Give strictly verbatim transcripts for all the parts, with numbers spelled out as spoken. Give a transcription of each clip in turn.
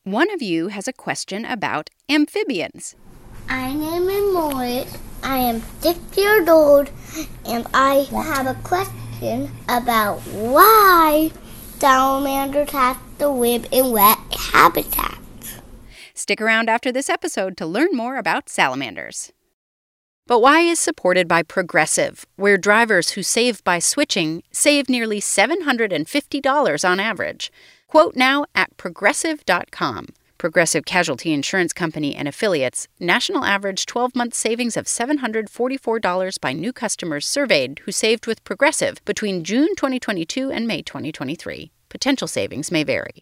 One of you has a question about amphibians. My name is Morris. I am six years old, and I have a question about why salamanders have to live in wet habitats. Stick around after this episode to learn more about salamanders. But Why is supported by Progressive, where drivers who save by switching save nearly seven hundred fifty dollars on average. Quote now at progressive dot com. Progressive Casualty Insurance Company and Affiliates. National average twelve-month savings of seven hundred forty-four dollars by new customers surveyed who saved with Progressive between June twenty twenty-two and May twenty twenty-three. Potential savings may vary.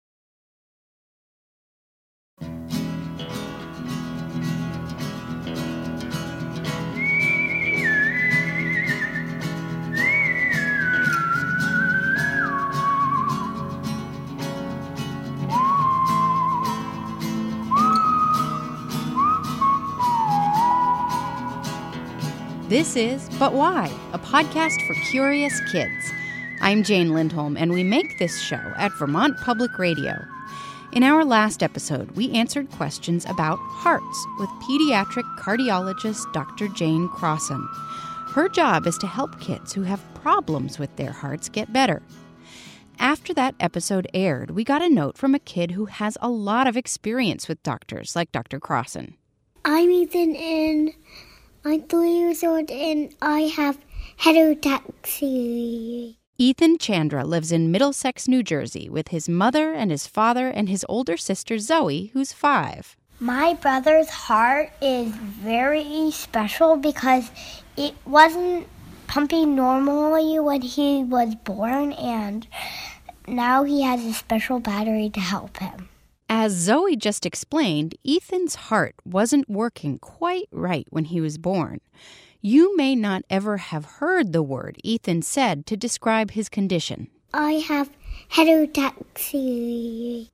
This is But Why, a podcast for curious kids. I'm Jane Lindholm, and we make this show at Vermont Public Radio. In our last episode, we answered questions about hearts with pediatric cardiologist Doctor Jane Crossan. Her job is to help kids who have problems with their hearts get better. After that episode aired, we got a note from a kid who has a lot of experience with doctors like Doctor Crossan. I'm Ethan, and I'm three years old, and I have heterotaxy. Ethan Chandra lives in Middlesex, New Jersey, with his mother and his father and his older sister Zoe, who's five. My brother's heart is very special because it wasn't pumping normally when he was born, and now he has a special battery to help him. As Zoe just explained, Ethan's heart wasn't working quite right when he was born. You may not ever have heard the word Ethan said to describe his condition. I have heterotaxy.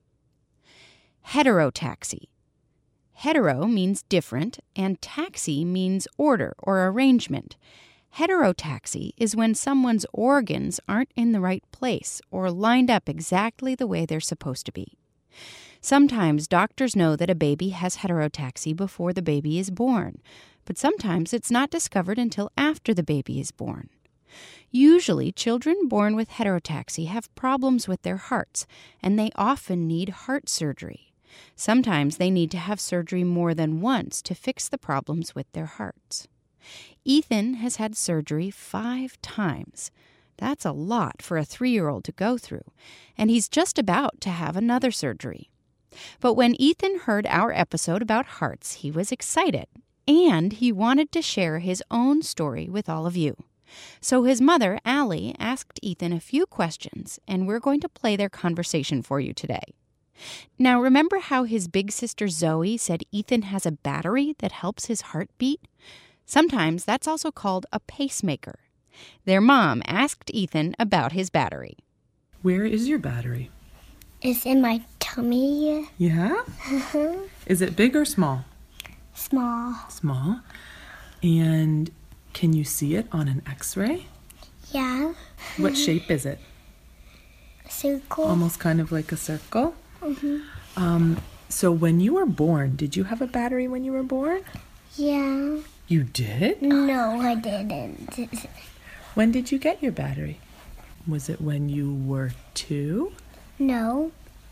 Heterotaxy. Hetero means different, and taxi means order or arrangement. Heterotaxy is when someone's organs aren't in the right place or lined up exactly the way they're supposed to be. Sometimes doctors know that a baby has heterotaxy before the baby is born, but sometimes it's not discovered until after the baby is born. Usually, children born with heterotaxy have problems with their hearts, and they often need heart surgery. Sometimes they need to have surgery more than once to fix the problems with their hearts. Ethan has had surgery five times. That's a lot for a three-year-old to go through, and he's just about to have another surgery. But when Ethan heard our episode about hearts, he was excited, and he wanted to share his own story with all of you. So his mother, Allie, asked Ethan a few questions, and we're going to play their conversation for you today. Now, remember how his big sister Zoe said Ethan has a battery that helps his heart beat? Sometimes that's also called a pacemaker. Their mom asked Ethan about his battery. Where is your battery? It's in my tummy. Yeah? Uh-huh. Is it big or small? Small. Small. And can you see it on an x-ray? Yeah. What shape is it? Circle. Almost kind of like a circle? Mm-hmm. Um, so when you were born, did you have a battery when you were born? Yeah. You did? No, I didn't. When did you get your battery? Was it when you were two? No.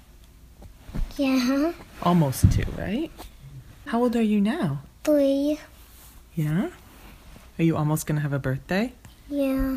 Yeah. Almost two, right? How old are you now? Three. Yeah? Are you almost going to have a birthday? Yeah.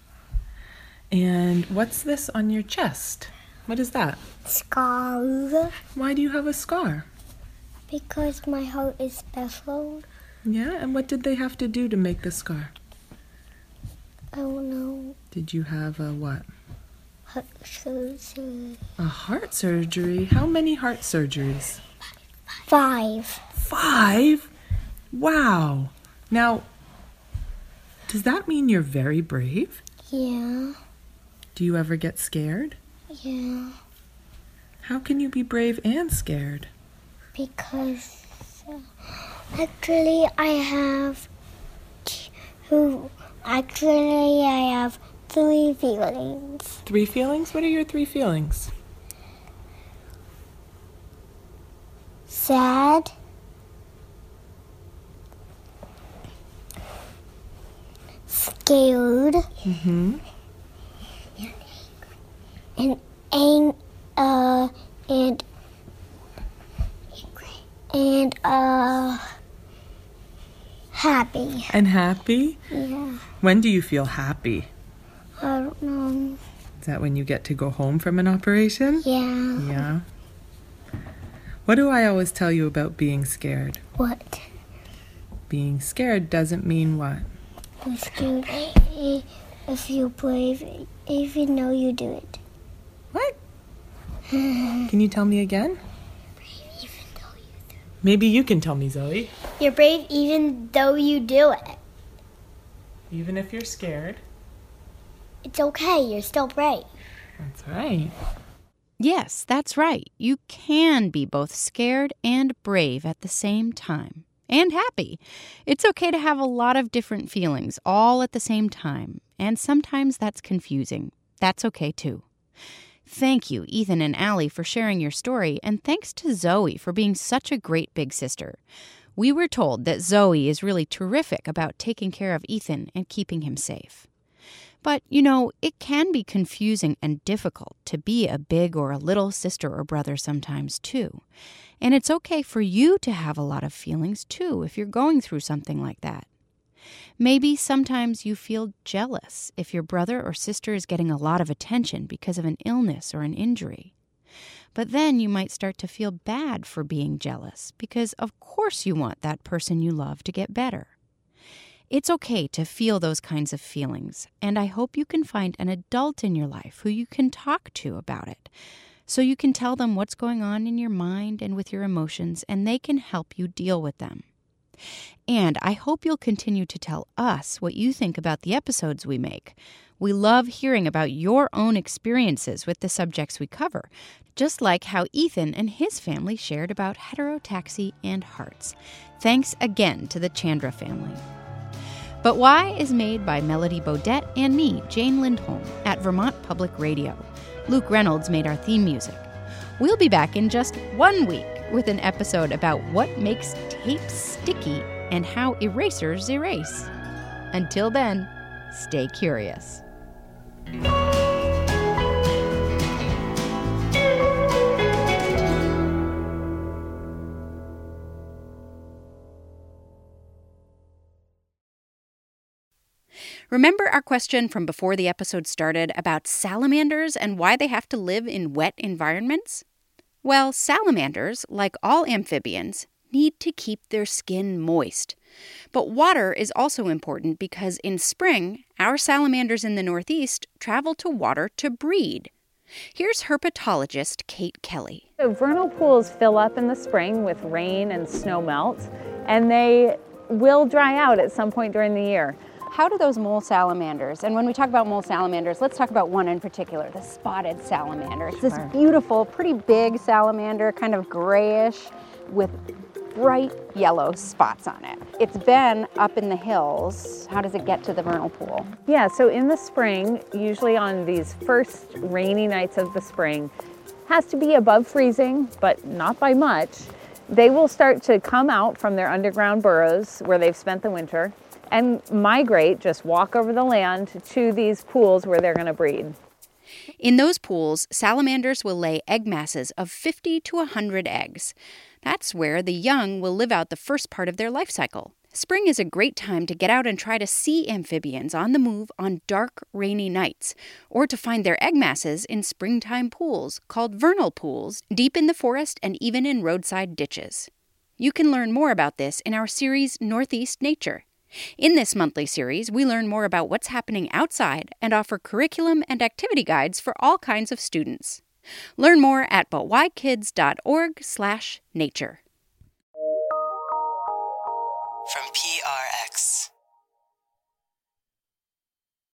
And what's this on your chest? What is that? Scar. Why do you have a scar? Because my heart is special. Yeah? And what did they have to do to make the scar? I don't know. Did you have a what? Heart surgery. A heart surgery? How many heart surgeries? Five. Five? Wow. Now, does that mean you're very brave? Yeah. Do you ever get scared? Yeah. How can you be brave and scared? Because uh, actually I have two. Actually, I have three feelings. Three feelings? What are your three feelings? sad, scared, Mm-hmm. and ang- uh, and and uh, happy. And happy? Yeah, When do you feel happy? I don't know. Is that when you get to go home from an operation? Yeah. Yeah. What do I always tell you about being scared? What? Being scared doesn't mean what? You're scared if you brave, even though you do it. What? Can you tell me again? Even though you do. Maybe you can tell me, Zoe. You're brave even though you do it. Even if you're scared. It's okay. You're still brave. That's right. Yes, that's right. You can be both scared and brave at the same time. And happy. It's okay to have a lot of different feelings all at the same time. And sometimes that's confusing. That's okay too. Thank you, Ethan and Allie, for sharing your story. And thanks to Zoe for being such a great big sister. We were told that Zoe is really terrific about taking care of Ethan and keeping him safe. But, you know, it can be confusing and difficult to be a big or a little sister or brother sometimes, too. And it's okay for you to have a lot of feelings, too, if you're going through something like that. Maybe sometimes you feel jealous if your brother or sister is getting a lot of attention because of an illness or an injury. But then you might start to feel bad for being jealous because, of course, you want that person you love to get better. It's okay to feel those kinds of feelings, and I hope you can find an adult in your life who you can talk to about it, so you can tell them what's going on in your mind and with your emotions, and they can help you deal with them. And I hope you'll continue to tell us what you think about the episodes we make. We love hearing about your own experiences with the subjects we cover, just like how Ethan and his family shared about heterotaxy and hearts. Thanks again to the Chandra family. But Why is made by Melody Bodette and me, Jane Lindholm, at Vermont Public Radio. Luke Reynolds made our theme music. We'll be back in just one week with an episode about what makes tape sticky and how erasers erase. Until then, stay curious. Remember our question from before the episode started about salamanders and why they have to live in wet environments? Well, salamanders, like all amphibians, need to keep their skin moist. But water is also important because in spring, our salamanders in the Northeast travel to water to breed. Here's herpetologist Kate Kelly. So vernal pools fill up in the spring with rain and snow melt, and they will dry out at some point during the year. How do those mole salamanders, and when we talk about mole salamanders, let's talk about one in particular, the spotted salamander. It's this beautiful, pretty big salamander, kind of grayish, with bright yellow spots on it. It's been up in the hills. How does it get to the vernal pool? Yeah, so in the spring, usually on these first rainy nights of the spring, has to be above freezing, but not by much. They will start to come out from their underground burrows where they've spent the winter and migrate, just walk over the land to these pools where they're going to breed. In those pools, salamanders will lay egg masses of fifty to one hundred eggs. That's where the young will live out the first part of their life cycle. Spring is a great time to get out and try to see amphibians on the move on dark, rainy nights, or to find their egg masses in springtime pools called vernal pools, deep in the forest and even in roadside ditches. You can learn more about this in our series Northeast Nature. In this monthly series, we learn more about what's happening outside and offer curriculum and activity guides for all kinds of students. Learn more at but why kids dot org slash nature.